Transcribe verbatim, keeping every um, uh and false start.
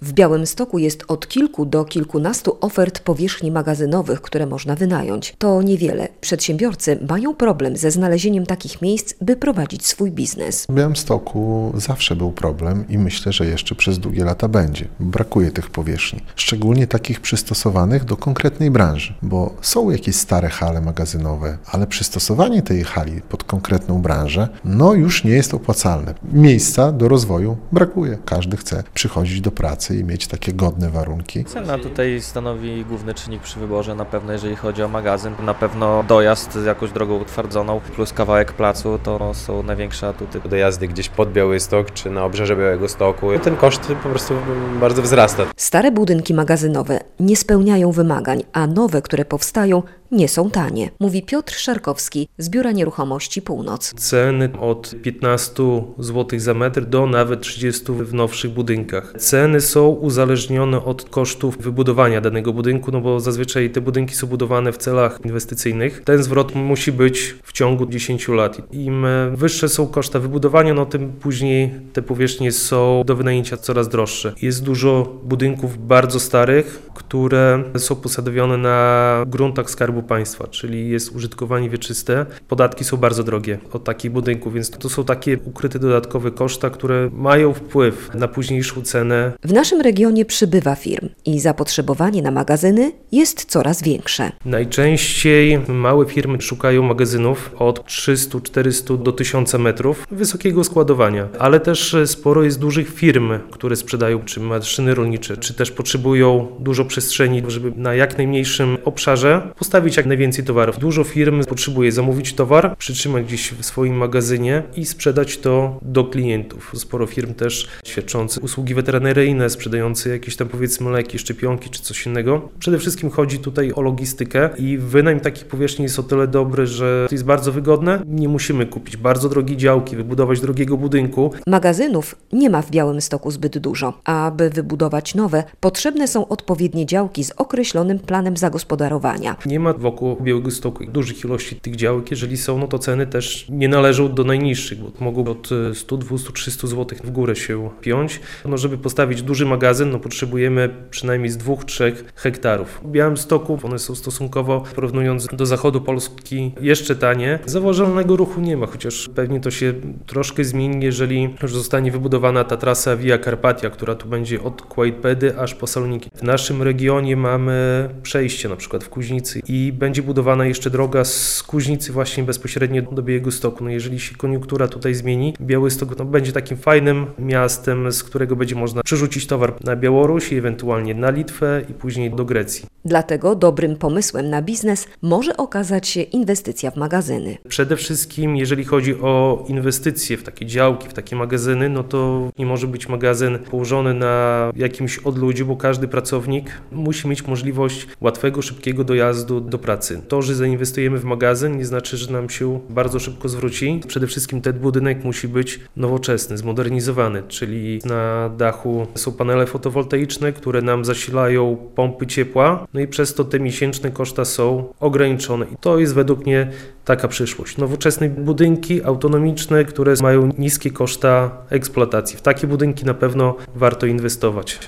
W Białymstoku jest od kilku do kilkunastu ofert powierzchni magazynowych, które można wynająć. To niewiele. Przedsiębiorcy mają problem ze znalezieniem takich miejsc, by prowadzić swój biznes. W Białymstoku zawsze był problem i myślę, że jeszcze przez długie lata będzie. Brakuje tych powierzchni, szczególnie takich przystosowanych do konkretnej branży, bo są jakieś stare hale magazynowe, ale przystosowanie tej hali pod konkretną branżę, no już nie jest opłacalne. Miejsca do rozwoju brakuje. Każdy chce przychodzić do pracy i mieć takie godne warunki. Cena tutaj stanowi główny czynnik przy wyborze, na pewno jeżeli chodzi o magazyn. Na pewno dojazd z jakąś drogą utwardzoną plus kawałek placu to są największe atuty. Dojazdy gdzieś pod Białystok czy na obrzeże Białegostoku, ten koszt po prostu bardzo wzrasta. Stare budynki magazynowe nie spełniają wymagań, a nowe, które powstają, nie są tanie, mówi Piotr Szarkowski z Biura Nieruchomości Północ. Ceny od piętnastu złotych za metr do nawet trzydziestu w nowszych budynkach. Ceny są uzależnione od kosztów wybudowania danego budynku, no bo zazwyczaj te budynki są budowane w celach inwestycyjnych. Ten zwrot musi być w ciągu dziesięciu lat. Im wyższe są koszta wybudowania, no tym później te powierzchnie są do wynajęcia coraz droższe. Jest dużo budynków bardzo starych, które są posadowione na gruntach Skarbu Państwa, czyli jest użytkowanie wieczyste. Podatki są bardzo drogie od takich budynków, więc to są takie ukryte dodatkowe koszta, które mają wpływ na późniejszą cenę. W naszym regionie przybywa firm i zapotrzebowanie na magazyny jest coraz większe. Najczęściej małe firmy szukają magazynów od trzystu czterystu do tysiąca metrów wysokiego składowania, ale też sporo jest dużych firm, które sprzedają czy maszyny rolnicze, czy też potrzebują dużo przestrzeni, żeby na jak najmniejszym obszarze postawić jak najwięcej towarów. Dużo firm potrzebuje zamówić towar, przytrzymać gdzieś w swoim magazynie i sprzedać to do klientów. Sporo firm też świadczących usługi weterynaryjne, sprzedające jakieś tam powiedzmy leki, szczepionki czy coś innego. Przede wszystkim chodzi tutaj o logistykę i wynajem takich powierzchni jest o tyle dobry, że to jest bardzo wygodne. Nie musimy kupić bardzo drogiej działki, wybudować drogiego budynku. Magazynów nie ma w Białymstoku zbyt dużo, a aby wybudować nowe, potrzebne są odpowiednie działki z określonym planem zagospodarowania. Nie ma wokół Białegostoku dużych ilości tych działek. Jeżeli są, no to ceny też nie należą do najniższych, bo mogą od stu, dwustu, trzystu złotych w górę się piąć. No, żeby postawić duży magazyn, no potrzebujemy przynajmniej z dwóch, trzech hektarów. W Białymstoku one są stosunkowo, porównując do zachodu Polski, jeszcze tanie. Zauważalnego ruchu nie ma, chociaż pewnie to się troszkę zmieni, jeżeli już zostanie wybudowana ta trasa Via Carpatia, która tu będzie od Kłajpedy aż po Saloniki. W naszym regionie mamy przejście na przykład w Kuźnicy i będzie budowana jeszcze droga z Kuźnicy właśnie bezpośrednio do Białegostoku. No jeżeli się koniunktura tutaj zmieni, Białystok no, będzie takim fajnym miastem, z którego będzie można przerzucić towar na Białoruś i ewentualnie na Litwę i później do Grecji. Dlatego dobrym pomysłem na biznes może okazać się inwestycja w magazyny. Przede wszystkim jeżeli chodzi o inwestycje w takie działki, w takie magazyny, no to nie może być magazyn położony na jakimś odludziu, bo każdy pracownik musi mieć możliwość łatwego, szybkiego dojazdu do pracy. To, że zainwestujemy w magazyn, nie znaczy, że nam się bardzo szybko zwróci. Przede wszystkim ten budynek musi być nowoczesny, zmodernizowany, czyli na dachu są panele fotowoltaiczne, które nam zasilają pompy ciepła, no i przez to te miesięczne koszta są ograniczone. I to jest według mnie taka przyszłość. Nowoczesne budynki autonomiczne, które mają niskie koszta eksploatacji. W takie budynki na pewno warto inwestować.